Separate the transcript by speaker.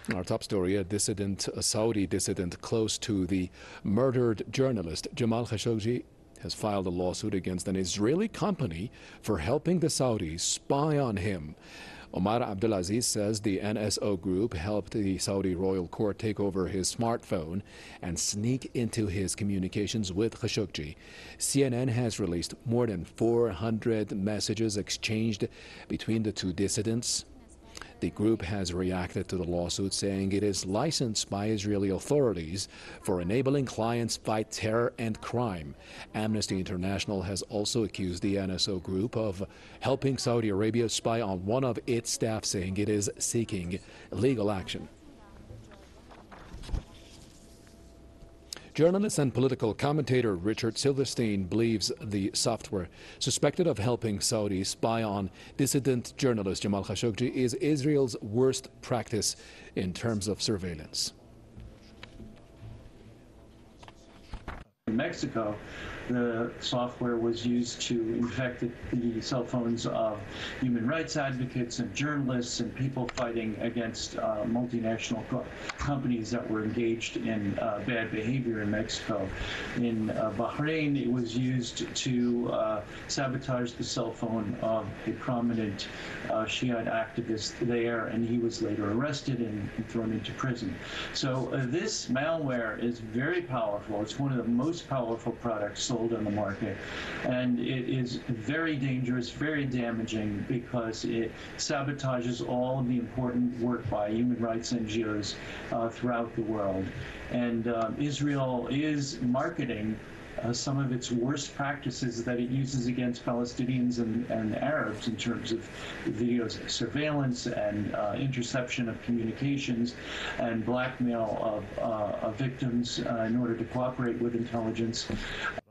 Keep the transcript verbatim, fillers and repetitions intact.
Speaker 1: Our top story, a dissident, a Saudi dissident close to the murdered journalist Jamal Khashoggi has filed a lawsuit against an Israeli company for helping the Saudis spy on him. Omar Abdulaziz says the N S O group helped the Saudi royal court take over his smartphone and sneak into his communications with Khashoggi. C N N has released more than four hundred messages exchanged between the two dissidents. The group has reacted to the lawsuit, saying it is licensed by Israeli authorities for enabling clients fight terror and crime. Amnesty International has also accused the N S O group of helping Saudi Arabia spy on one of its staff, saying it is seeking legal action. Journalist and political commentator Richard Silverstein believes the software suspected of helping Saudis spy on dissident journalist Jamal Khashoggi is Israel's worst practice in terms of surveillance.
Speaker 2: In Mexico, the software was used to infect the, the cell phones of human rights advocates and journalists and people fighting against uh, multinational co companies that were engaged in uh, bad behavior in Mexico. In uh, Bahrain, it was used to uh, sabotage the cell phone of a prominent uh, Shiite activist there, and he was later arrested and, and thrown into prison. So uh, this malware is very powerful. It's one of the most powerful products sold on the market, and it is very dangerous, very damaging, because it sabotages all of the important work by human rights N G Os uh, throughout the world. And um, Israel is marketing Uh, some of its worst practices that it uses against Palestinians and, and Arabs in terms of video surveillance and uh, interception of communications and blackmail of, uh, of victims uh, in order to cooperate with intelligence.